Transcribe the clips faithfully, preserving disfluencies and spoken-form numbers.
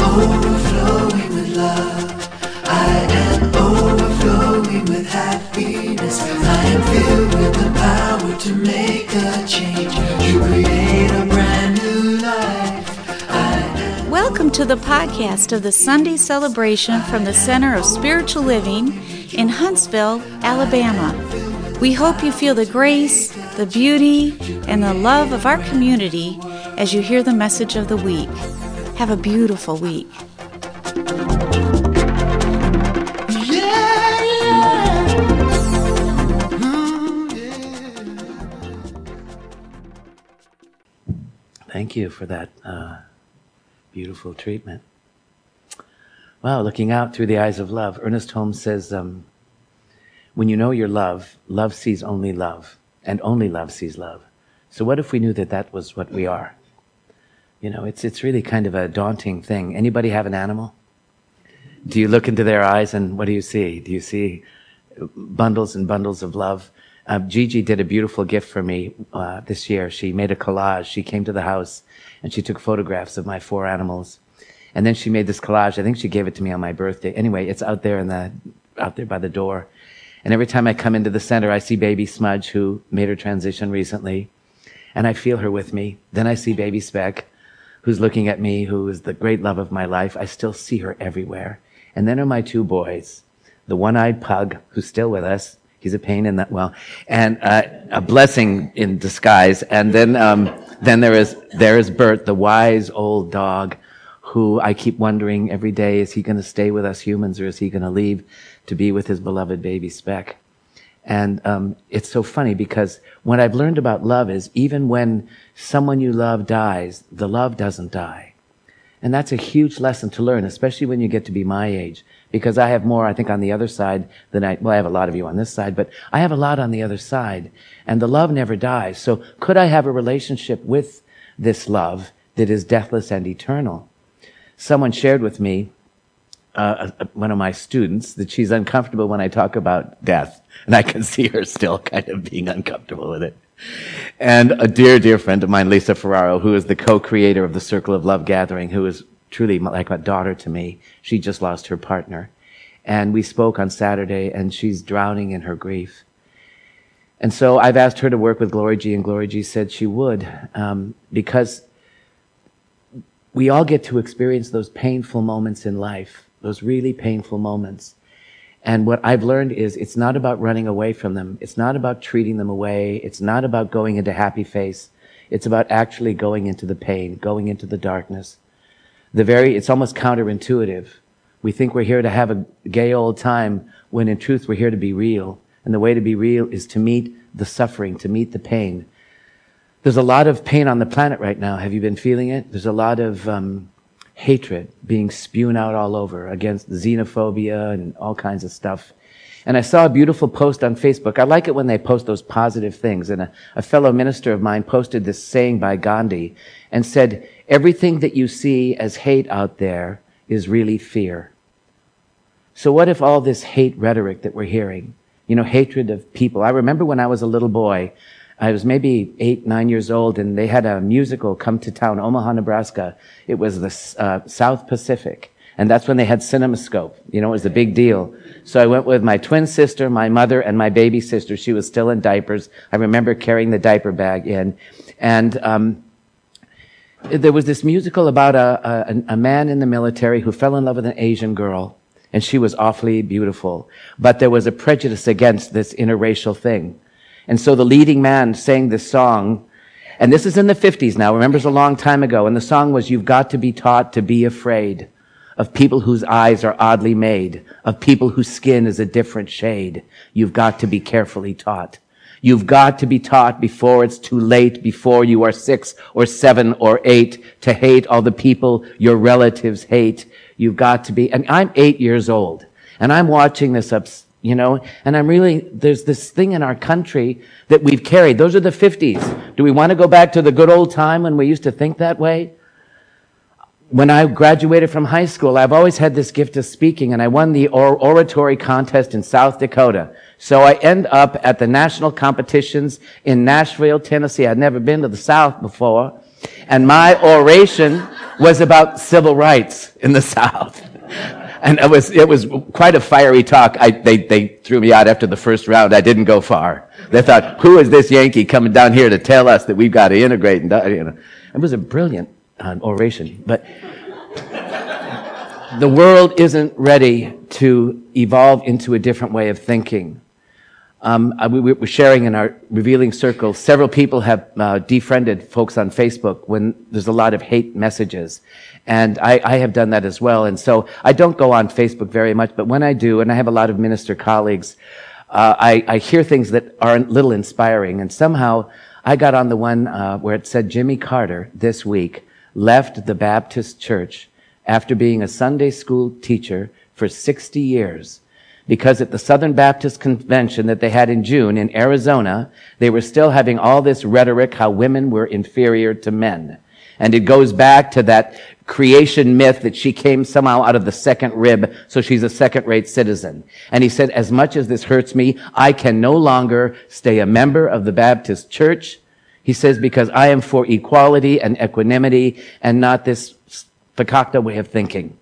overflowing with love. I am overflowing with happiness. I am filled with the power to make a change, to create a brand new life. I am Welcome to the podcast of the Sunday celebration from the Center of Spiritual Living in Huntsville, Alabama. We hope you feel the grace, the beauty, and the love of our community as you hear the message of the week. Have a beautiful week. Yeah, yeah. Ooh, yeah. Thank you for that uh, beautiful treatment. Wow, looking out through the eyes of love. Ernest Holmes says, um, when you know your love, love sees only love, and only love sees love. So what if we knew that that was what we are? You know, it's it's really kind of a daunting thing. Anybody have an animal? Do you look into their eyes and what do you see? Do you see bundles and bundles of love? Uh, Gigi did a beautiful gift for me uh, this year. She made a collage. She came to the house and she took photographs of my four animals. And then she made this collage. I think she gave it to me on my birthday. Anyway, it's out there in the out there by the door. And every time I come into the center, I see baby Smudge, who made her transition recently, and I feel her with me. Then I see baby Speck, who's looking at me, who is the great love of my life. I still see her everywhere. And then are my two boys, the one-eyed pug, who's still with us. He's a pain in that, well, and uh, a blessing in disguise. And then um, then there is there is Bert, the wise old dog, who I keep wondering every day, is he going to stay with us humans or is he going to leave to be with his beloved baby Speck? And um, it's so funny because what I've learned about love is even when someone you love dies, the love doesn't die. And that's a huge lesson to learn, especially when you get to be my age. Because I have more, I think, on the other side than I, well, I have a lot of you on this side, but I have a lot on the other side. And the love never dies. So could I have a relationship with this love that is deathless and eternal? Someone shared with me, uh, one of my students, that she's uncomfortable when I talk about death. And I can see her still kind of being uncomfortable with it. And a dear, dear friend of mine, Lisa Ferraro, who is the co-creator of the Circle of Love Gathering, who is truly like a daughter to me. She just lost her partner. And we spoke on Saturday, and she's drowning in her grief. And so I've asked her to work with Glory G, and Glory G said she would, um, because we all get to experience those painful moments in life, those really painful moments. And what I've learned is it's not about running away from them. It's not about treating them away. It's not about going into happy face. It's about actually going into the pain, going into the darkness. The very, it's almost counterintuitive. We think we're here to have a gay old time when in truth we're here to be real. And the way to be real is to meet the suffering, to meet the pain. There's a lot of pain on the planet right now. Have you been feeling it? There's a lot of um, hatred being spewed out all over against xenophobia and all kinds of stuff. And I saw a beautiful post on Facebook. I like it when they post those positive things. And a, a fellow minister of mine posted this saying by Gandhi and said, everything that you see as hate out there is really fear. So what if all this hate rhetoric that we're hearing, you know, hatred of people? I remember when I was a little boy, I was maybe eight, nine years old, and they had a musical come to town, Omaha, Nebraska. It was the uh, South Pacific, and that's when they had CinemaScope. You know, it was a big deal. So I went with my twin sister, my mother, and my baby sister. She was still in diapers. I remember carrying the diaper bag in. And um there was this musical about a, a, a man in the military who fell in love with an Asian girl, and she was awfully beautiful. But there was a prejudice against this interracial thing. And so the leading man sang this song, and this is in the fifties now, remember it's a long time ago, and the song was, you've got to be taught to be afraid of people whose eyes are oddly made, of people whose skin is a different shade. You've got to be carefully taught. You've got to be taught before it's too late, before you are six or seven or eight, to hate all the people your relatives hate. You've got to be, and I'm eight years old, and I'm watching this up, you know, and I'm really, there's this thing in our country that we've carried. Those are the fifties. Do we want to go back to the good old time when we used to think that way? When I graduated from high school, I've always had this gift of speaking, and I won the or- oratory contest in South Dakota. So I end up at the national competitions in Nashville, Tennessee. I'd never been to the South before. And my oration was about civil rights in the South. And it was it was quite a fiery talk. I, they, they threw me out after the first round. I didn't go far. They thought, who is this Yankee coming down here to tell us that we've got to integrate? And you know, it was a brilliant uh, oration. But the world isn't ready to evolve into a different way of thinking. Um, we, we were sharing in our revealing circle, several people have uh, defriended folks on Facebook when there's a lot of hate messages. And I, I have done that as well. And so I don't go on Facebook very much, but when I do, and I have a lot of minister colleagues, uh, I, I hear things that are a little inspiring. And somehow I got on the one uh, where it said Jimmy Carter this week left the Baptist church after being a Sunday school teacher for sixty years. Because at the Southern Baptist Convention that they had in June in Arizona, they were still having all this rhetoric how women were inferior to men. And it goes back to that creation myth that she came somehow out of the second rib, so she's a second-rate citizen. And he said, as much as this hurts me, I can no longer stay a member of the Baptist Church. He says, because I am for equality and equanimity and not this fakakta way of thinking.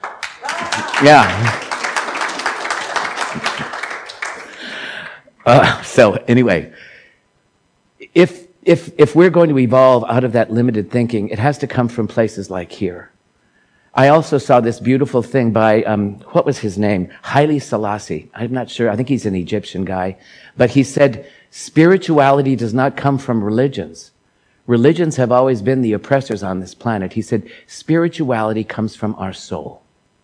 Yeah. Uh, so anyway, if if if we're going to evolve out of that limited thinking, it has to come from places like here. I also saw this beautiful thing by um, what was his name? Haile Selassie. I'm not sure. I think he's an Egyptian guy, but he said spirituality does not come from religions. Religions have always been the oppressors on this planet. He said spirituality comes from our soul.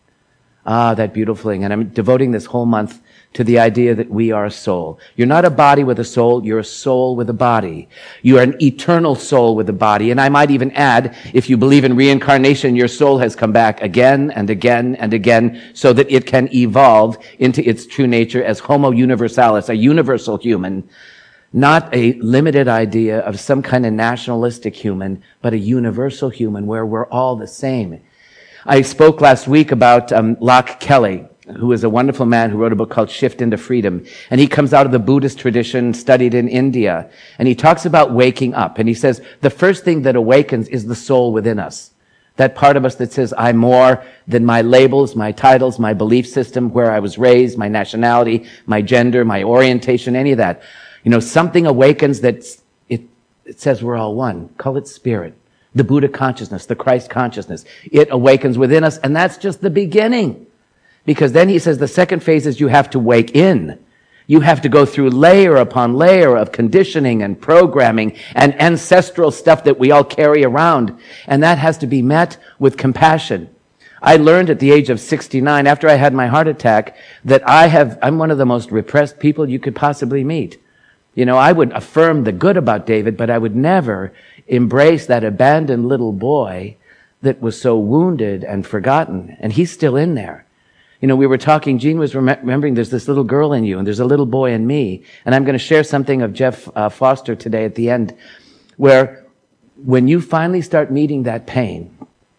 Ah, that beautiful thing. And I'm devoting this whole month to the idea that we are a soul. You're not a body with a soul, you're a soul with a body. You are an eternal soul with a body. And I might even add, if you believe in reincarnation, your soul has come back again and again and again so that it can evolve into its true nature as Homo universalis, a universal human, not a limited idea of some kind of nationalistic human, but a universal human where we're all the same. I spoke last week about um, Locke Kelly, who is a wonderful man who wrote a book called Shift into Freedom. And he comes out of the Buddhist tradition, studied in India. And he talks about waking up. And he says, the first thing that awakens is the soul within us. That part of us that says, I'm more than my labels, my titles, my belief system, where I was raised, my nationality, my gender, my orientation, any of that. You know, something awakens that it, it says we're all one. Call it spirit. The Buddha consciousness, the Christ consciousness. It awakens within us, and that's just the beginning. Because then he says the second phase is you have to wake in. You have to go through layer upon layer of conditioning and programming and ancestral stuff that we all carry around. And that has to be met with compassion. I learned at the age of sixty-nine, after I had my heart attack, that I have, I'm one of the most repressed people you could possibly meet. You know, I would affirm the good about David, but I would never embrace that abandoned little boy that was so wounded and forgotten. And he's still in there. You know, we were talking, Jean was rem- remembering there's this little girl in you and there's a little boy in me. And I'm going to share something of Jeff uh, Foster today at the end, where when you finally start meeting that pain,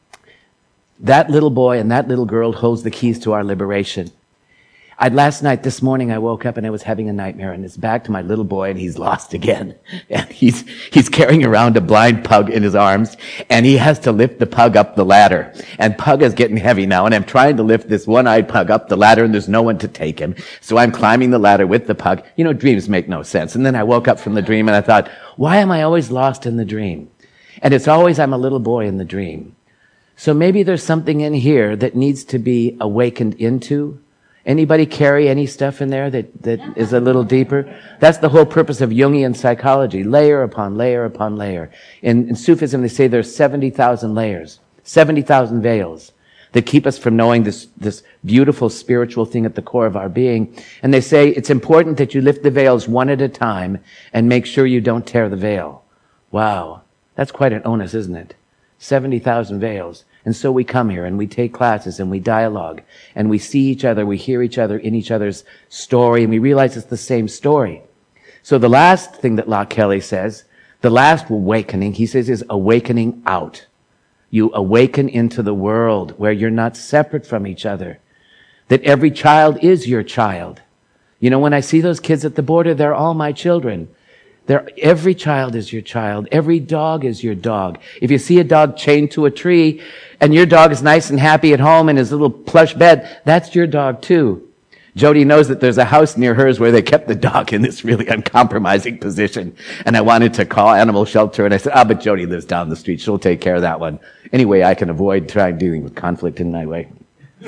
that little boy and that little girl holds the keys to our liberation. I, last night, this morning, I woke up and I was having a nightmare, and it's back to my little boy, and he's lost again. And he's, he's carrying around a blind pug in his arms, and he has to lift the pug up the ladder. And pug is getting heavy now, and I'm trying to lift this one-eyed pug up the ladder, and there's no one to take him. So I'm climbing the ladder with the pug. You know, dreams make no sense. And then I woke up from the dream, and I thought, why am I always lost in the dream? And it's always I'm a little boy in the dream. So maybe there's something in here that needs to be awakened into. Anybody carry any stuff in there that, that is a little deeper? That's the whole purpose of Jungian psychology, layer upon layer upon layer. In, in Sufism, they say there's seventy thousand layers, seventy thousand veils that keep us from knowing this, this beautiful spiritual thing at the core of our being. And they say it's important that you lift the veils one at a time and make sure you don't tear the veil. Wow. That's quite an onus, isn't it? seventy thousand veils. And so we come here and we take classes and we dialogue and we see each other, we hear each other in each other's story, and we realize it's the same story. So the last thing that Locke Kelly says, the last awakening, he says, is awakening out. You awaken into the world where you're not separate from each other. That every child is your child. You know, when I see those kids at the border, they're all my children. There, every child is your child. Every dog is your dog. If you see a dog chained to a tree and your dog is nice and happy at home in his little plush bed, that's your dog too. Jody knows that there's a house near hers where they kept the dog in this really uncompromising position. And I wanted to call animal shelter, and I said, ah, but Jody lives down the street. She'll take care of that one. Anyway, I can avoid trying dealing with conflict in my way.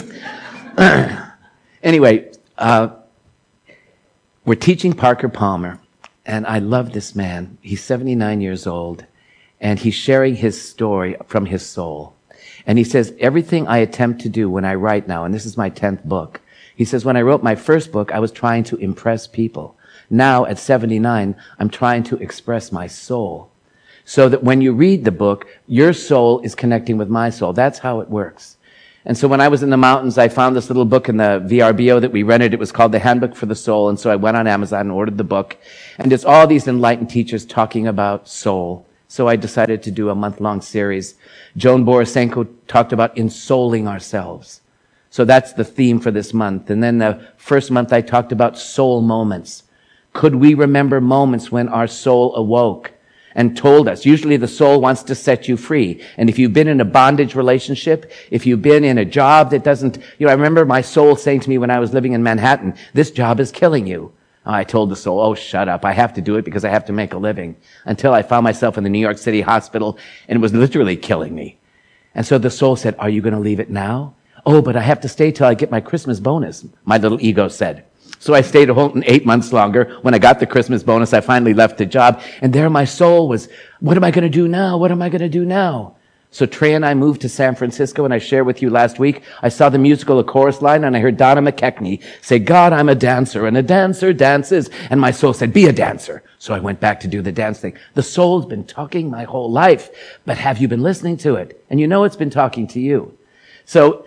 Anyway, uh, we're teaching Parker Palmer. And I love this man. He's seventy-nine years old, and he's sharing his story from his soul. And he says, everything I attempt to do when I write now, and this is my tenth book, he says, when I wrote my first book, I was trying to impress people. Now, at seventy-nine, I'm trying to express my soul. So that when you read the book, your soul is connecting with my soul. That's how it works. And so when I was in the mountains, I found this little book in the V R B O that we rented. It was called The Handbook for the Soul. And so I went on Amazon and ordered the book. And it's all these enlightened teachers talking about soul. So I decided to do a month-long series. Joan Borisenko talked about ensouling ourselves. So that's the theme for this month. And then the first month I talked about soul moments. Could we remember moments when our soul awoke and told us? Usually the soul wants to set you free. And if you've been in a bondage relationship, if you've been in a job that doesn't, you know, I remember my soul saying to me when I was living in Manhattan, this job is killing you. I told the soul, oh, shut up. I have to do it because I have to make a living. Until I found myself in the New York City hospital, and it was literally killing me. And so the soul said, are you going to leave it now? Oh, but I have to stay till I get my Christmas bonus, my little ego said. So I stayed at Holton eight months longer. When I got the Christmas bonus, I finally left the job. And there my soul was, what am I going to do now? What am I going to do now? So Trey and I moved to San Francisco, and I shared with you last week, I saw the musical A Chorus Line, and I heard Donna McKechnie say, God, I'm a dancer, and a dancer dances. And my soul said, be a dancer. So I went back to do the dance thing. The soul's been talking my whole life, but have you been listening to it? And you know it's been talking to you. So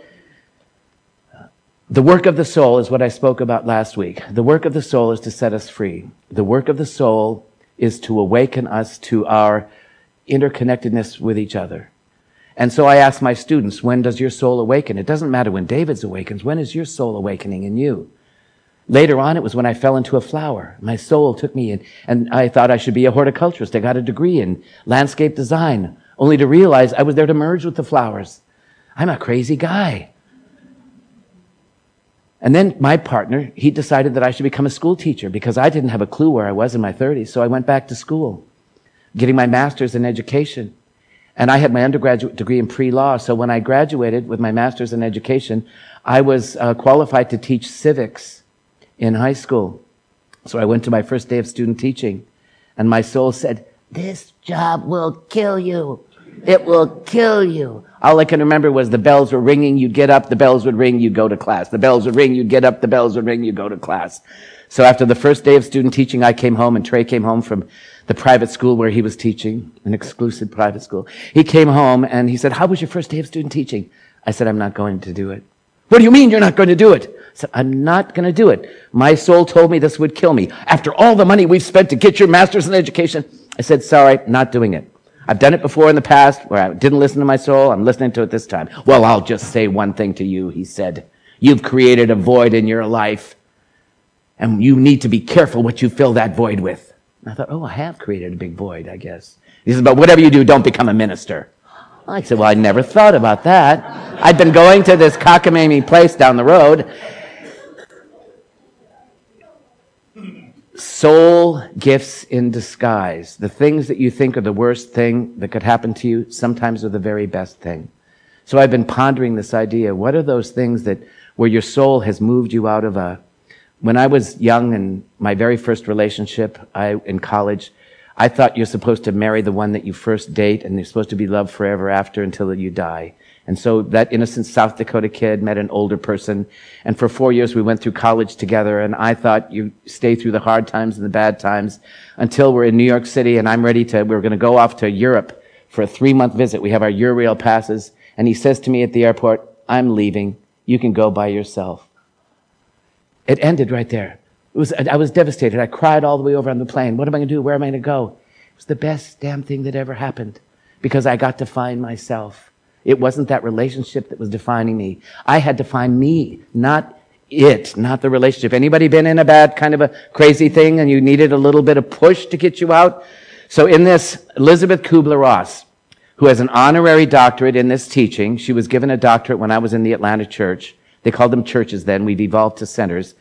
the work of the soul is what I spoke about last week. The work of the soul is to set us free. The work of the soul is to awaken us to our interconnectedness with each other. And so I ask my students, when does your soul awaken? It doesn't matter when David's awakens. When is your soul awakening in you? Later on, it was when I fell into a flower. My soul took me in, and I thought I should be a horticulturist. I got a degree in landscape design, only to realize I was there to merge with the flowers. I'm a crazy guy. And then my partner, he decided that I should become a school teacher because I didn't have a clue where I was in my thirties. So I went back to school, getting my master's in education. And I had my undergraduate degree in pre-law. So when I graduated with my master's in education, I was uh, qualified to teach civics in high school. So I went to my first day of student teaching, and my soul said, this job will kill you. It will kill you. All I can remember was the bells were ringing, you'd get up, the bells would ring, you'd go to class. The bells would ring, you'd get up, the bells would ring, you'd go to class. So after the first day of student teaching, I came home, and Trey came home from the private school where he was teaching, an exclusive private school. He came home and he said, how was your first day of student teaching? I said, I'm not going to do it. What do you mean you're not going to do it? I said, I'm not going to do it. My soul told me this would kill me. After all the money we've spent to get your master's in education, I said, sorry, not doing it. I've done it before in the past where I didn't listen to my soul. I'm listening to it this time. Well, I'll just say one thing to you, he said. You've created a void in your life, and you need to be careful what you fill that void with. And I thought, oh, I have created a big void, I guess. He said, but whatever you do, don't become a minister. I said, well, I never thought about that. I'd been going to this cockamamie place down the road. Soul gifts in disguise. The things that you think are the worst thing that could happen to you sometimes are the very best thing. So I've been pondering this idea. What are those things that where your soul has moved you out of a... When I was young in my very first relationship, I in college, I thought you're supposed to marry the one that you first date, and you're supposed to be loved forever after until you die. And so that innocent South Dakota kid met an older person, and for four years we went through college together, and I thought you stay through the hard times and the bad times until we're in New York City, and I'm ready to, we're going to go off to Europe for a three-month visit. We have our Eurail passes, and he says to me at the airport, I'm leaving. You can go by yourself. It ended right there. It was, I was devastated. I cried all the way over on the plane. What am I going to do? Where am I going to go? It was the best damn thing that ever happened because I got to find myself. It wasn't that relationship that was defining me. I had to find me, not it, not the relationship. Anybody been in a bad kind of a crazy thing and you needed a little bit of push to get you out? So in this, Elisabeth Kubler-Ross, who has an honorary doctorate in this teaching, she was given a doctorate when I was in the Atlanta church. They called them churches then. We've evolved to centers.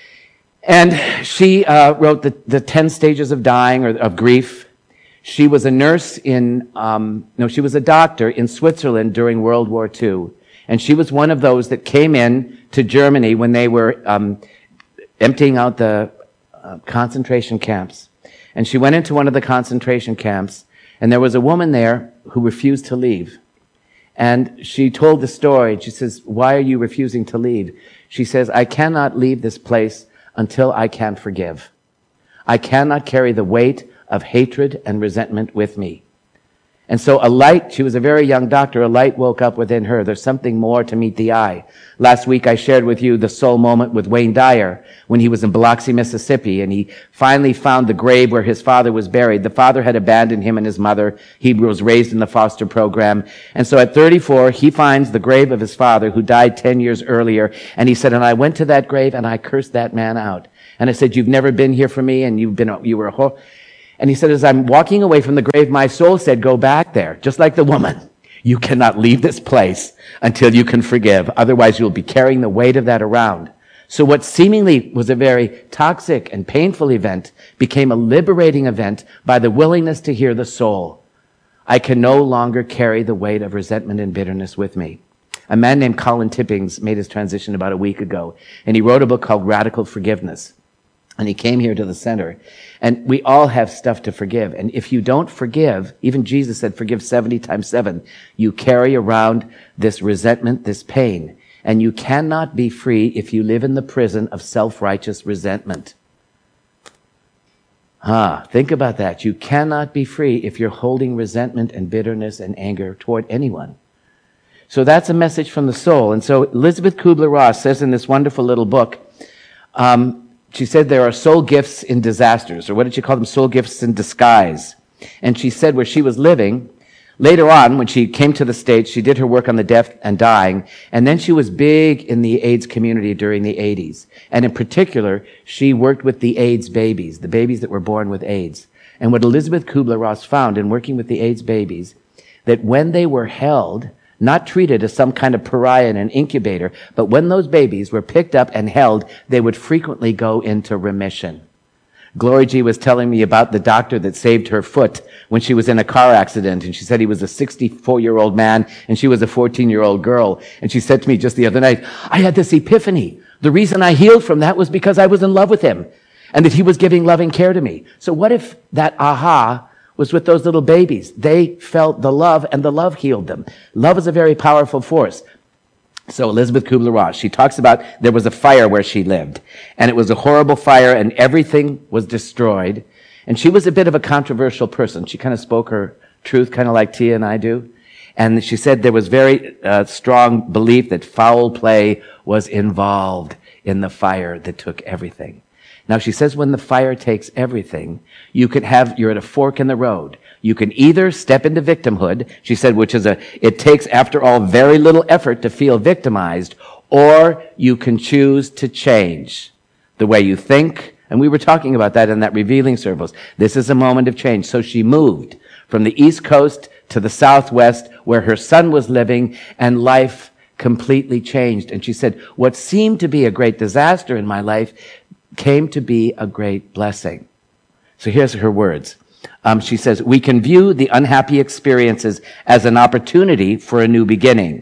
And she uh, wrote the, the ten stages of dying or of grief. She was a nurse in, um, no, she was a doctor in Switzerland during World War Two. And she was one of those that came in to Germany when they were um, emptying out the uh, concentration camps. And she went into one of the concentration camps, and there was a woman there who refused to leave. And she told the story. She says, "Why are you refusing to leave?" She says, "I cannot leave this place until I can forgive. I cannot carry the weight of hatred and resentment with me." And so a light, she was a very young doctor, a light woke up within her. There's something more to meet the eye. Last week I shared with you the soul moment with Wayne Dyer when he was in Biloxi, Mississippi, and he finally found the grave where his father was buried. The father had abandoned him and his mother. He was raised in the foster program. And so at thirty-four, he finds the grave of his father who died ten years earlier. And he said, "And I went to that grave and I cursed that man out. And I said, 'You've never been here for me, and you've been, you were a whore.'" And he said, "As I'm walking away from the grave, my soul said, 'Go back there,' just like the woman. You cannot leave this place until you can forgive. Otherwise, you'll be carrying the weight of that around." So what seemingly was a very toxic and painful event became a liberating event by the willingness to hear the soul. I can no longer carry the weight of resentment and bitterness with me. A man named Colin Tippings made his transition about a week ago, and he wrote a book called Radical Forgiveness. And he came here to the center. And we all have stuff to forgive. And if you don't forgive, even Jesus said, forgive seventy times seven. You carry around this resentment, this pain. And you cannot be free if you live in the prison of self-righteous resentment. Ah, think about that. You cannot be free if you're holding resentment and bitterness and anger toward anyone. So that's a message from the soul. And so Elisabeth Kubler-Ross says in this wonderful little book, um, she said there are soul gifts in disasters, or what did she call them? Soul gifts in disguise. And she said where she was living, later on, when she came to the States, she did her work on the deaf and dying, and then she was big in the AIDS community during the eighties. And in particular, she worked with the AIDS babies, the babies that were born with AIDS. And what Elisabeth Kubler-Ross found in working with the AIDS babies, that when they were held, not treated as some kind of pariah in an incubator, but when those babies were picked up and held, they would frequently go into remission. Glory G was telling me about the doctor that saved her foot when she was in a car accident, and she said he was a sixty-four-year-old man, and she was a fourteen-year-old girl. And she said to me just the other night, "I had this epiphany. The reason I healed from that was because I was in love with him, and that he was giving loving care to me." So what if that aha was with those little babies? They felt the love, and the love healed them. Love is a very powerful force. So Elisabeth Kubler-Ross, she talks about there was a fire where she lived, and it was a horrible fire, and everything was destroyed. And she was a bit of a controversial person. She kind of spoke her truth, kind of like Tia and I do. And she said there was very uh, strong belief that foul play was involved in the fire that took everything. Now, she says when the fire takes everything, you could have, you're at a fork in the road. You can either step into victimhood, she said, which is a, it takes, after all, very little effort to feel victimized, or you can choose to change the way you think. And we were talking about that in that revealing service. This is a moment of change. So she moved from the East Coast to the Southwest, where her son was living, and life completely changed. And she said, what seemed to be a great disaster in my life came to be a great blessing. So here's her words. Um, she says, we can view the unhappy experiences as an opportunity for a new beginning.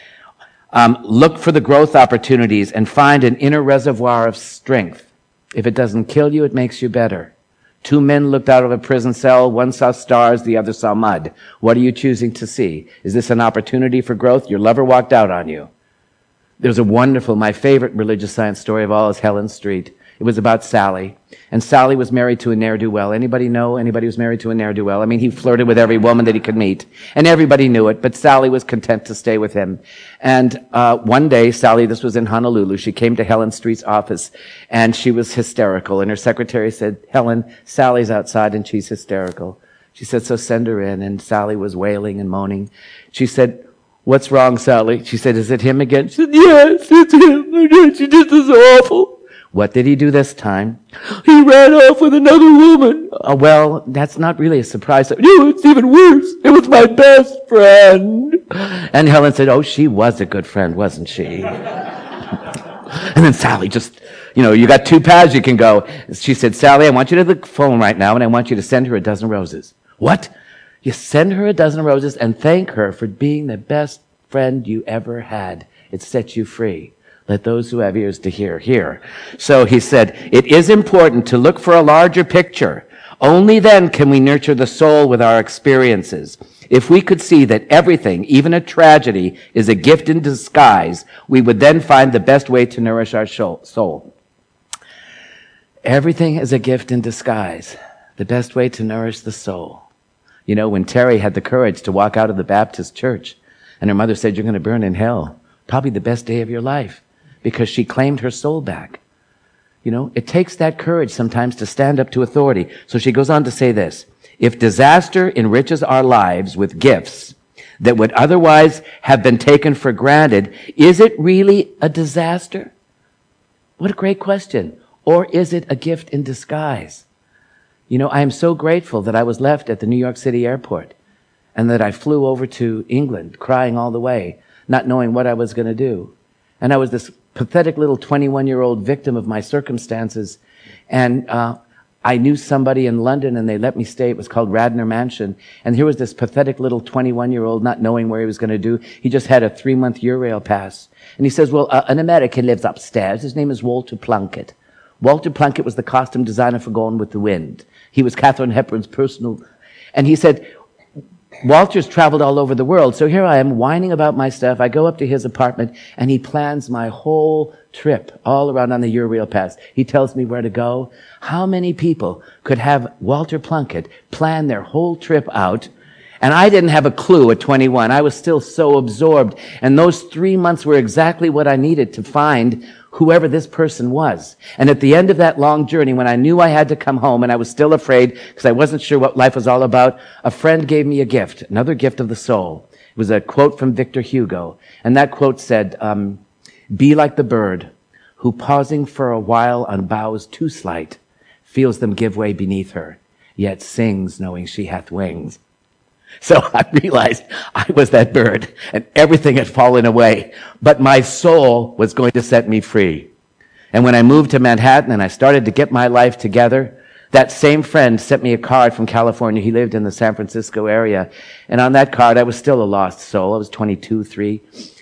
Um, look for the growth opportunities and find an inner reservoir of strength. If it doesn't kill you, it makes you better. Two men looked out of a prison cell. One saw stars, the other saw mud. What are you choosing to see? Is this an opportunity for growth? Your lover walked out on you. There's a wonderful, my favorite religious science story of all is Helen Street. It was about Sally. And Sally was married to a ne'er-do-well. Anybody know anybody who's married to a ne'er-do-well? I mean, he flirted with every woman that he could meet. And everybody knew it, but Sally was content to stay with him. And uh one day, Sally, this was in Honolulu, she came to Helen Street's office, and she was hysterical. And her secretary said, Helen, Sally's outside and she's hysterical. She said, so send her in. And Sally was wailing and moaning. She said, What's wrong, Sally? She said, is it him again? She said, yes, it's him. She just is awful. What did he do this time? He ran off with another woman. Uh, well, that's not really a surprise. No, it's even worse. It was my best friend. And Helen said, oh, she was a good friend, wasn't she? And then Sally just, you know, you got two paths you can go. She said, Sally, I want you to the phone right now, and I want you to send her a dozen roses. What? You send her a dozen roses and thank her for being the best friend you ever had. It sets you free. Let those who have ears to hear, hear. So he said, it is important to look for a larger picture. Only then can we nurture the soul with our experiences. If we could see that everything, even a tragedy, is a gift in disguise, we would then find the best way to nourish our soul. Everything is a gift in disguise. The best way to nourish the soul. You know, when Terry had the courage to walk out of the Baptist church and her mother said, you're going to burn in hell, probably the best day of your life, because she claimed her soul back. You know, it takes that courage sometimes to stand up to authority. So she goes on to say this, if disaster enriches our lives with gifts that would otherwise have been taken for granted, is it really a disaster? What a great question. Or is it a gift in disguise? You know, I am so grateful that I was left at the New York City airport and that I flew over to England crying all the way, not knowing what I was going to do. And I was this pathetic little twenty-one-year-old victim of my circumstances. And uh, I knew somebody in London and they let me stay. It was called Radnor Mansion. And here was this pathetic little twenty-one-year-old not knowing where he was going to do. He just had a three-month Eurail pass. And he says, well, uh, an American lives upstairs. His name is Walter Plunkett. Walter Plunkett was the costume designer for Gone with the Wind. He was Katharine Hepburn's personal... And he said, Walter's traveled all over the world, so here I am whining about my stuff. I go up to his apartment, and he plans my whole trip all around on the Eurail Pass. He tells me where to go. How many people could have Walter Plunkett plan their whole trip out? And I didn't have a clue at twenty-one. I was still so absorbed. And those three months were exactly what I needed to find whoever this person was. And at the end of that long journey, when I knew I had to come home and I was still afraid because I wasn't sure what life was all about, a friend gave me a gift, another gift of the soul. It was a quote from Victor Hugo. And that quote said, um, be like the bird who, pausing for a while on boughs too slight, feels them give way beneath her, yet sings knowing she hath wings. So I realized I was that bird and everything had fallen away, but my soul was going to set me free. And when I moved to Manhattan and I started to get my life together, that same friend sent me a card from California. He lived in the San Francisco area. And on that card, I was still a lost soul. I was twenty-two, three.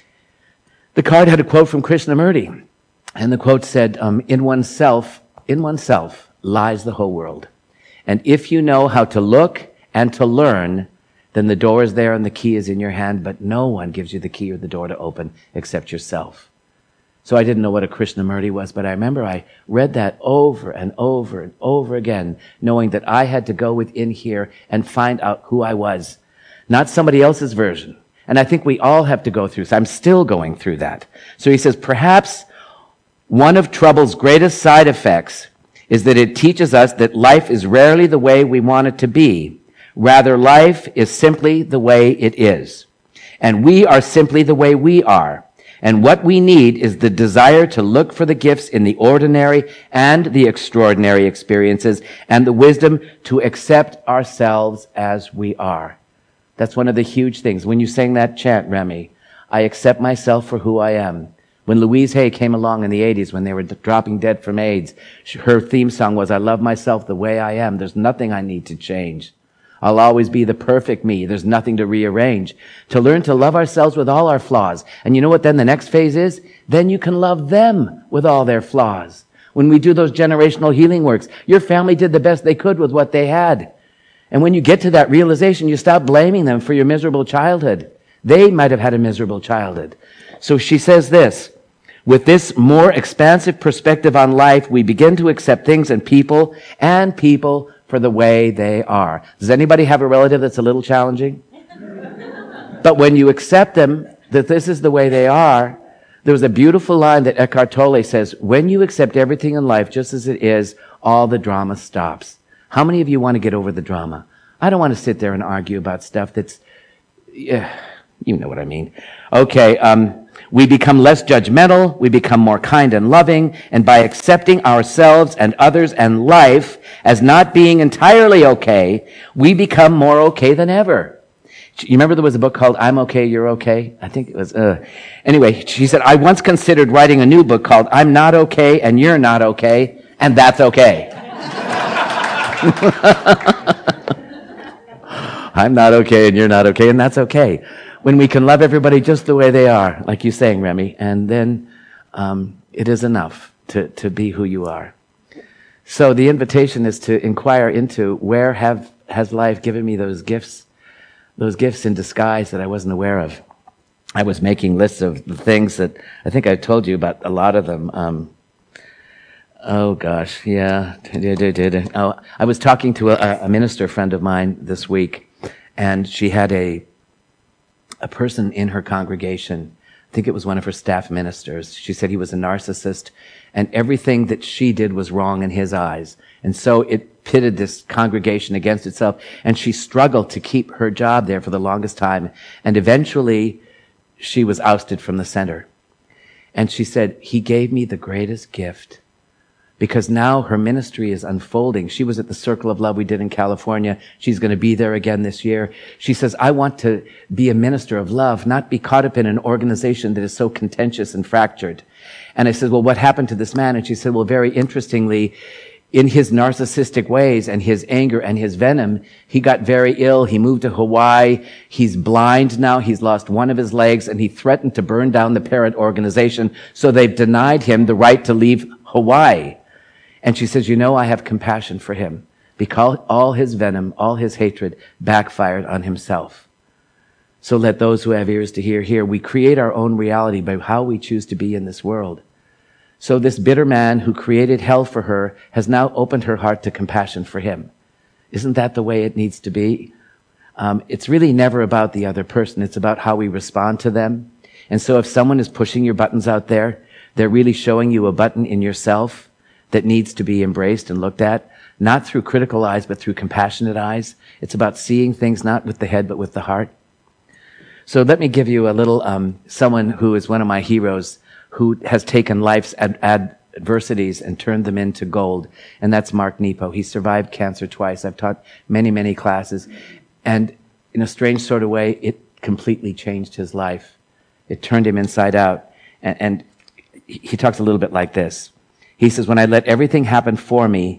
The card had a quote from Krishnamurti. And the quote said, um, in oneself, in oneself lies the whole world. And if you know how to look and to learn, then the door is there and the key is in your hand, but no one gives you the key or the door to open except yourself. So I didn't know what a Krishnamurti was, but I remember I read that over and over and over again, knowing that I had to go within here and find out who I was, not somebody else's version. And I think we all have to go through this. I'm still going through that. So he says, perhaps one of trouble's greatest side effects is that it teaches us that life is rarely the way we want it to be. Rather, life is simply the way it is. And we are simply the way we are. And what we need is the desire to look for the gifts in the ordinary and the extraordinary experiences and the wisdom to accept ourselves as we are. That's one of the huge things. When you sang that chant, Remy, I accept myself for who I am. When Louise Hay came along in the eighties, when they were dropping dead from AIDS, her theme song was, I love myself the way I am. There's nothing I need to change. I'll always be the perfect me. There's nothing to rearrange. To learn to love ourselves with all our flaws. And you know what then the next phase is? Then you can love them with all their flaws. When we do those generational healing works, your family did the best they could with what they had. And when you get to that realization, you stop blaming them for your miserable childhood. They might have had a miserable childhood. So she says this, with this more expansive perspective on life, we begin to accept things and people and people for the way they are. Does anybody have a relative that's a little challenging? But when you accept them, that this is the way they are, there was a beautiful line that Eckhart Tolle says, when you accept everything in life just as it is, all the drama stops. How many of you want to get over the drama? I don't want to sit there and argue about stuff that's, yeah, You know what I mean. Okay, um, we become less judgmental, we become more kind and loving, and by accepting ourselves and others and life as not being entirely okay, we become more okay than ever. You remember there was a book called I'm Okay, You're Okay? I think it was, uh, anyway, she said, I once considered writing a new book called I'm Not Okay and You're Not Okay, and That's Okay. I'm not okay and you're not okay, and that's okay. When we can love everybody just the way they are, like you saying, Remy, and then um, it is enough to, to be who you are. So the invitation is to inquire into where have has life given me those gifts, those gifts in disguise that I wasn't aware of. I was making lists of the things that I think I told you about a lot of them. Um, oh gosh, yeah. Oh, I was talking to a, a minister friend of mine this week, and she had a a person in her congregation. I think it was one of her staff ministers. She said he was a narcissist, and everything that she did was wrong in his eyes. And so it pitted this congregation against itself, and she struggled to keep her job there for the longest time. And eventually, she was ousted from the center. And she said, he gave me the greatest gift, because now her ministry is unfolding. She was at the Circle of Love we did in California. She's going to be there again this year. She says, I want to be a minister of love, not be caught up in an organization that is so contentious and fractured. And I said, well, what happened to this man? And she said, well, very interestingly, in his narcissistic ways and his anger and his venom, he got very ill. He moved to Hawaii. He's blind now. He's lost one of his legs, and he threatened to burn down the parent organization. So they've denied him the right to leave Hawaii. And she says, you know, I have compassion for him, because all his venom, all his hatred backfired on himself. So let those who have ears to hear, hear. We create our own reality by how we choose to be in this world. So this bitter man who created hell for her has now opened her heart to compassion for him. Isn't that the way it needs to be? Um, it's really never about the other person. It's about how we respond to them. And so if someone is pushing your buttons out there, they're really showing you a button in yourself that needs to be embraced and looked at, not through critical eyes, but through compassionate eyes. It's about seeing things not with the head, but with the heart. So let me give you a little, um, someone who is one of my heroes, who has taken life's ad- adversities and turned them into gold. And that's Mark Nepo. He survived cancer twice. I've taught many, many classes. And in a strange sort of way, it completely changed his life. It turned him inside out. And, and he talks a little bit like this. He says, when I let everything happen for me,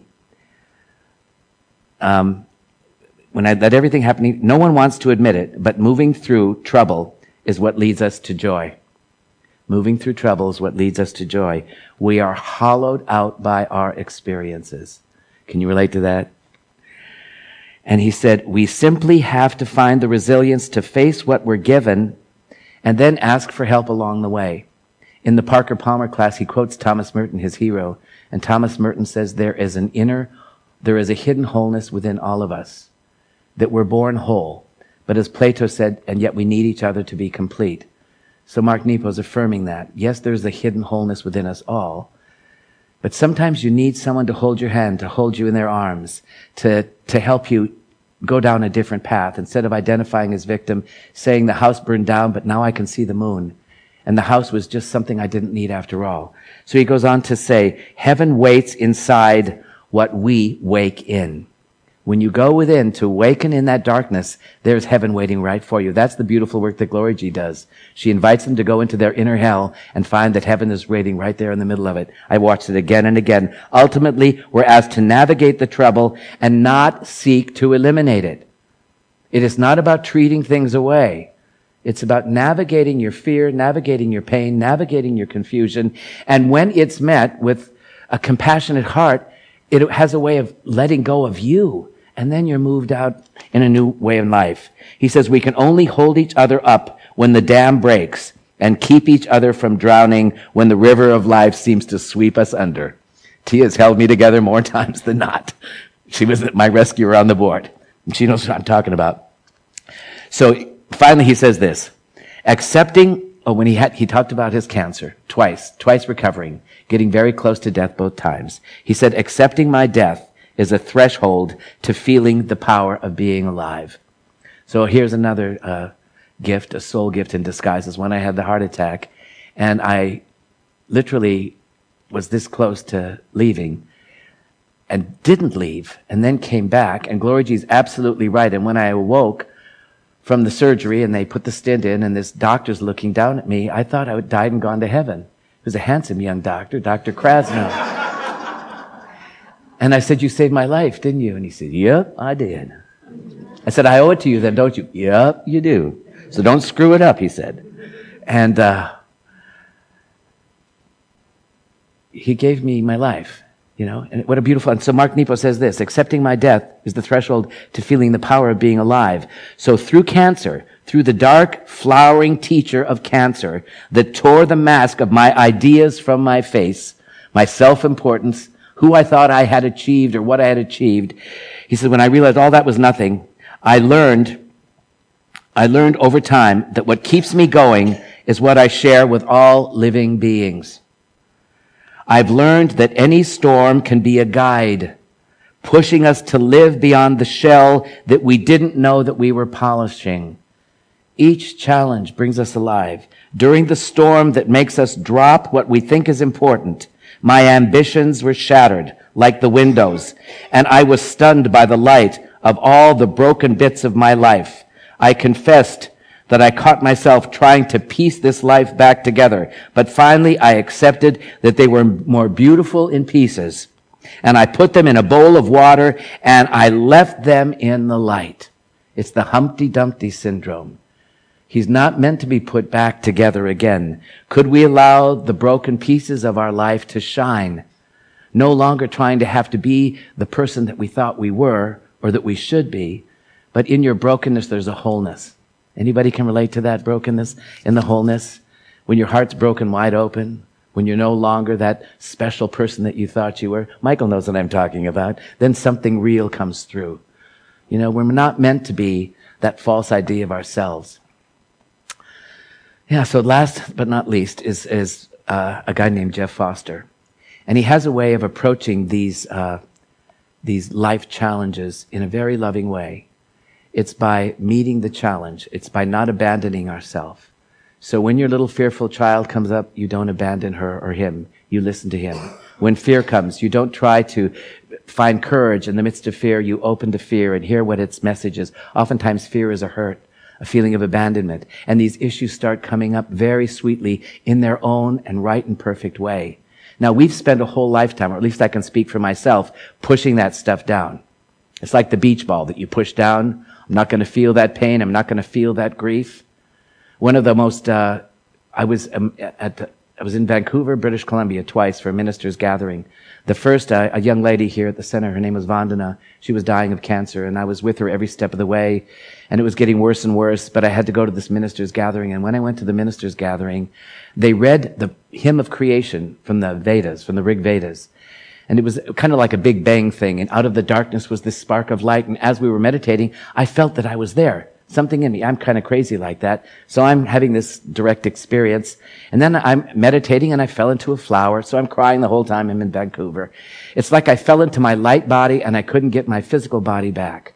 um, when I let everything happen, no one wants to admit it, but moving through trouble is what leads us to joy. Moving through trouble is what leads us to joy. We are hollowed out by our experiences. Can you relate to that? And he said, we simply have to find the resilience to face what we're given and then ask for help along the way. In the Parker Palmer class, he quotes Thomas Merton, his hero, and Thomas Merton says there is an inner, there is a hidden wholeness within all of us, that we're born whole. But as Plato said, and yet we need each other to be complete. So Mark Nepo is affirming that. Yes, there's a hidden wholeness within us all, but sometimes you need someone to hold your hand, to hold you in their arms, to, to help you go down a different path. Instead of identifying as victim, saying the house burned down, but now I can see the moon. And the house was just something I didn't need after all. So he goes on to say, heaven waits inside what we wake in. When you go within to awaken in that darkness, there's heaven waiting right for you. That's the beautiful work that Glory G does. She invites them to go into their inner hell and find that heaven is waiting right there in the middle of it. I watched it again and again. Ultimately, we're asked to navigate the trouble and not seek to eliminate it. It is not about treating things away. It's about navigating your fear, navigating your pain, navigating your confusion. And when it's met with a compassionate heart, it has a way of letting go of you. And then you're moved out in a new way of life. He says we can only hold each other up when the dam breaks and keep each other from drowning when the river of life seems to sweep us under. Tia's held me together more times than not. She was my rescuer on the board. And she knows what I'm talking about. So finally, he says this, accepting, oh, when he had, he talked about his cancer twice, twice recovering, getting very close to death both times. He said, accepting my death is a threshold to feeling the power of being alive. So here's another uh, gift, a soul gift in disguise, is when I had the heart attack, and I literally was this close to leaving and didn't leave, and then came back. And Glory G's absolutely right. And when I awoke from the surgery and they put the stent in and this doctor's looking down at me, I thought I would died and gone to heaven. He was a handsome young doctor, Doctor Krasno. And I said, "You saved my life, didn't you?" And he said, "Yep, I did." I said, "I owe it to you then, don't you?" "Yep, you do. So don't screw it up," he said. And uh, he gave me my life. You know, and what a beautiful, and so Mark Nepo says this: accepting my death is the threshold to feeling the power of being alive. So through cancer, through the dark, flowering teacher of cancer that tore the mask of my ideas from my face, my self-importance, who I thought I had achieved or what I had achieved, he said, when I realized all that was nothing, I learned, I learned over time that what keeps me going is what I share with all living beings. I've learned that any storm can be a guide, pushing us to live beyond the shell that we didn't know that we were polishing. Each challenge brings us alive. During the storm that makes us drop what we think is important, my ambitions were shattered like the windows, and I was stunned by the light of all the broken bits of my life. I confessed that I caught myself trying to piece this life back together. But finally, I accepted that they were more beautiful in pieces. And I put them in a bowl of water, and I left them in the light. It's the Humpty Dumpty syndrome. He's not meant to be put back together again. Could we allow the broken pieces of our life to shine? No longer trying to have to be the person that we thought we were or that we should be, but in your brokenness, there's a wholeness. Anybody can relate to that brokenness in the wholeness? When your heart's broken wide open, when you're no longer that special person that you thought you were. Michael knows what I'm talking about. Then something real comes through. You know, we're not meant to be that false idea of ourselves. Yeah, so last but not least is, is uh, a guy named Jeff Foster. And he has a way of approaching these, uh, these life challenges in a very loving way. It's by meeting the challenge. It's by not abandoning ourselves. So when your little fearful child comes up, you don't abandon her or him. You listen to him. When fear comes, you don't try to find courage in the midst of fear. You open to fear and hear what its message is. Oftentimes fear is a hurt, a feeling of abandonment. And these issues start coming up very sweetly in their own and right and perfect way. Now, we've spent a whole lifetime, or at least I can speak for myself, pushing that stuff down. It's like the beach ball that you push down. I'm not going to feel that pain. I'm not going to feel that grief. One of the most, uh, I was um, at, I was in Vancouver, British Columbia twice for a minister's gathering. The first, uh, a young lady here at the center, her name was Vandana. She was dying of cancer, and I was with her every step of the way, and it was getting worse and worse, but I had to go to this minister's gathering, and when I went to the minister's gathering, they read the hymn of creation from the Vedas, from the Rig Vedas. And it was kind of like a Big Bang thing. And out of the darkness was this spark of light. And as we were meditating, I felt that I was there. Something in me. I'm kind of crazy like that. So I'm having this direct experience. And then I'm meditating and I fell into a flower. So I'm crying the whole time I'm in Vancouver. It's like I fell into my light body and I couldn't get my physical body back.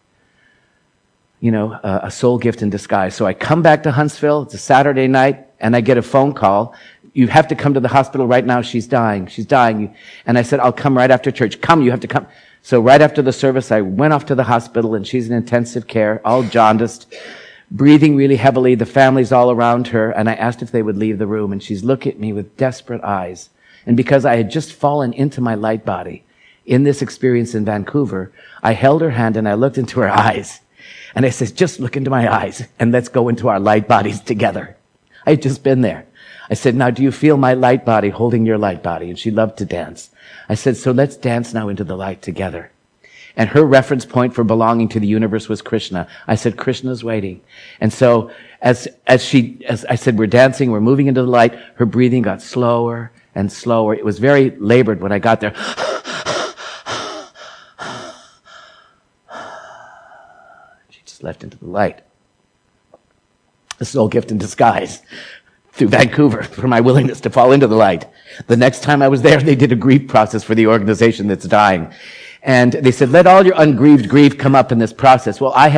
You know, a, a soul gift in disguise. So I come back to Huntsville. It's a Saturday night and I get a phone call. You have to come to the hospital right now. She's dying. She's dying. And I said, I'll come right after church. Come, you have to come. So right after the service, I went off to the hospital and she's in intensive care, all jaundiced, breathing really heavily. The family's all around her. And I asked if they would leave the room. And she's looking at me with desperate eyes. And because I had just fallen into my light body in this experience in Vancouver, I held her hand and I looked into her eyes. And I said, just look into my eyes and let's go into our light bodies together. I had just been there. I said, now do you feel my light body holding your light body? And she loved to dance. I said, so let's dance now into the light together. And her reference point for belonging to the universe was Krishna. I said, Krishna's waiting. And so as, as she, as I said, we're dancing, we're moving into the light, her breathing got slower and slower. It was very labored when I got there. She just left into the light. A soul gift in disguise. Through Vancouver for my willingness to fall into the light. The next time I was there, they did a grief process for the organization that's dying. And they said, let all your ungrieved grief come up in this process. Well, I had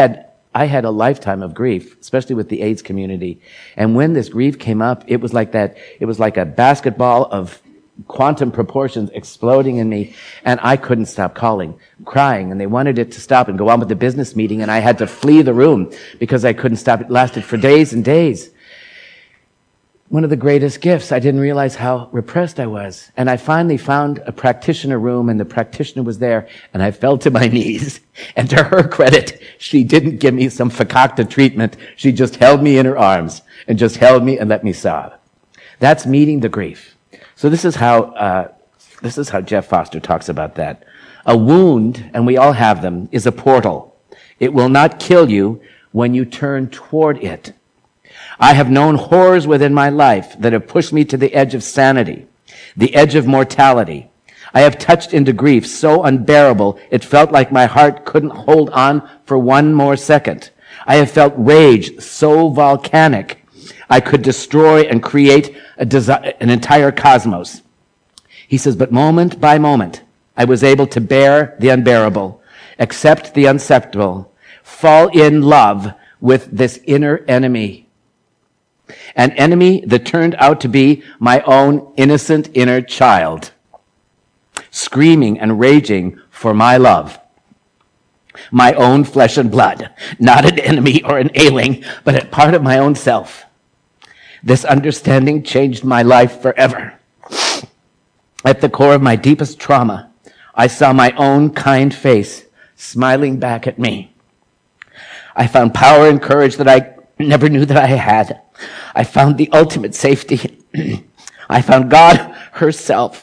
I had a lifetime of grief, especially with the AIDS community. And when this grief came up, it was like that, it was like a basketball of quantum proportions exploding in me, and I couldn't stop calling, crying, and they wanted it to stop and go on with the business meeting, and I had to flee the room because I couldn't stop. It lasted for days and days. One of the greatest gifts, I didn't realize how repressed I was. And I finally found a practitioner room, and the practitioner was there, and I fell to my knees. And to her credit, she didn't give me some fakakta treatment. She just held me in her arms and just held me and let me sob. That's meeting the grief. So this is how, uh, this is how Jeff Foster talks about that. A wound, and we all have them, is a portal. It will not kill you when you turn toward it. I have known horrors within my life that have pushed me to the edge of sanity, the edge of mortality. I have touched into grief so unbearable it felt like my heart couldn't hold on for one more second. I have felt rage so volcanic I could destroy and create a desi- an entire cosmos. He says, but moment by moment, I was able to bear the unbearable, accept the unacceptable, fall in love with this inner enemy. An enemy that turned out to be my own innocent inner child, screaming and raging for my love. My own flesh and blood, not an enemy or an ailing, but a part of my own self. This understanding changed my life forever. At the core of my deepest trauma, I saw my own kind face smiling back at me. I found power and courage that I never knew that I had. I found the ultimate safety. I found God herself.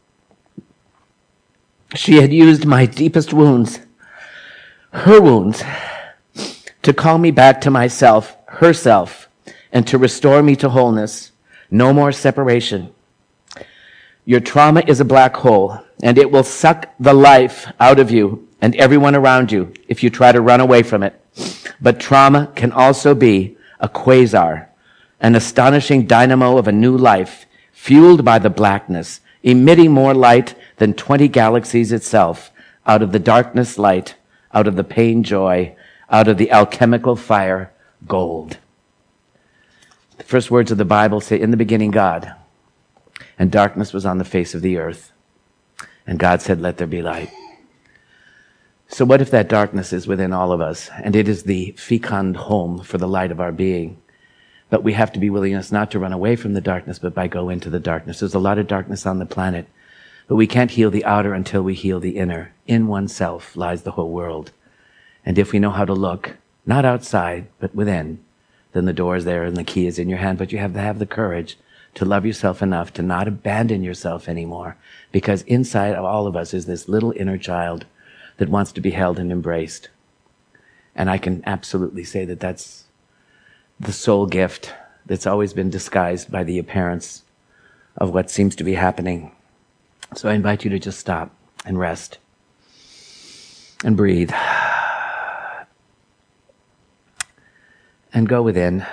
She had used my deepest wounds, her wounds, to call me back to myself, herself, and to restore me to wholeness. No more separation. Your trauma is a black hole, and it will suck the life out of you and everyone around you if you try to run away from it. But trauma can also be a quasar, an astonishing dynamo of a new life, fueled by the blackness, emitting more light than twenty galaxies itself, out of the darkness light, out of the pain joy, out of the alchemical fire gold. The first words of the Bible say, in the beginning God, and darkness was on the face of the earth. And God said, let there be light. So what if that darkness is within all of us, and it is the fecund home for the light of our being? But we have to be willing not to run away from the darkness, but by go into the darkness. There's a lot of darkness on the planet, but we can't heal the outer until we heal the inner. In oneself lies the whole world. And if we know how to look, not outside, but within, then the door is there and the key is in your hand. But you have to have the courage to love yourself enough to not abandon yourself anymore, because inside of all of us is this little inner child that wants to be held and embraced. And I can absolutely say that that's the soul gift that's always been disguised by the appearance of what seems to be happening. So I invite you to just stop and rest and breathe and go within,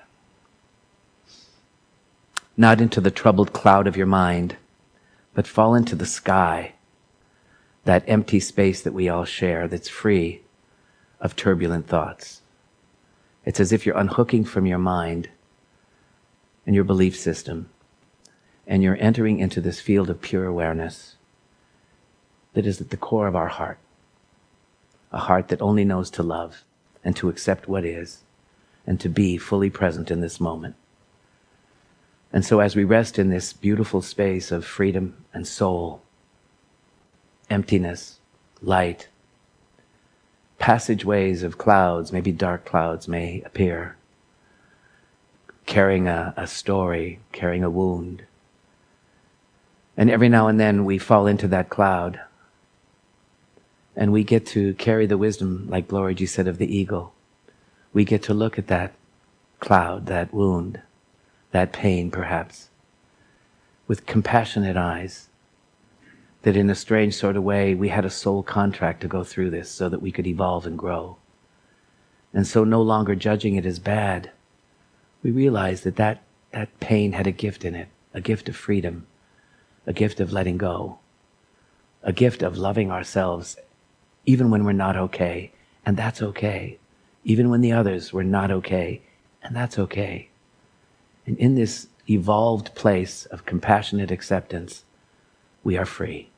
not into the troubled cloud of your mind, but fall into the sky, that empty space that we all share that's free of turbulent thoughts. It's as if you're unhooking from your mind and your belief system, and you're entering into this field of pure awareness that is at the core of our heart, a heart that only knows to love and to accept what is and to be fully present in this moment. And so as we rest in this beautiful space of freedom and soul, emptiness, light, passageways of clouds, maybe dark clouds, may appear, carrying a, a story, carrying a wound. And every now and then we fall into that cloud, and we get to carry the wisdom, like Glory said, of the eagle. We get to look at that cloud, that wound, that pain perhaps, with compassionate eyes, that in a strange sort of way we had a soul contract to go through this so that we could evolve and grow. And so no longer judging it as bad, we realize that that, that pain had a gift in it, a gift of freedom, a gift of letting go, a gift of loving ourselves even when we're not okay. And that's okay. even when the others were not okay, and that's okay. And in this evolved place of compassionate acceptance, we are free.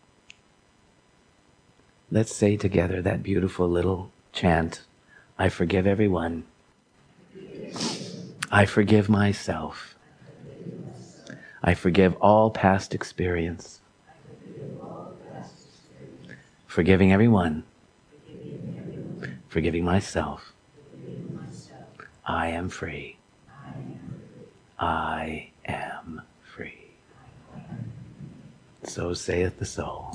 Let's say together that beautiful little chant, I forgive everyone. I forgive myself. I forgive all past experience. Forgiving everyone. Forgiving myself. I am free. I am free. So saith the soul.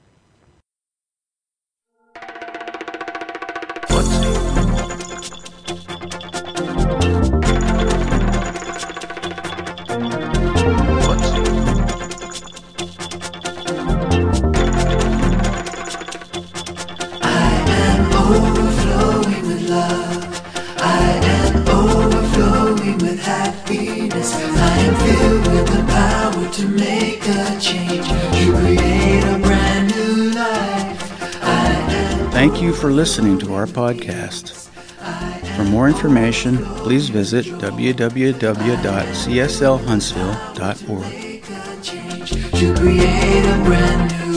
Overflowing with love, I am overflowing with happiness. I am filled with the power to make a change, to create a brand new life. I am Thank you for listening to our podcast. For more information, please visit w w w dot c s l huntsville dot org. to create a brand new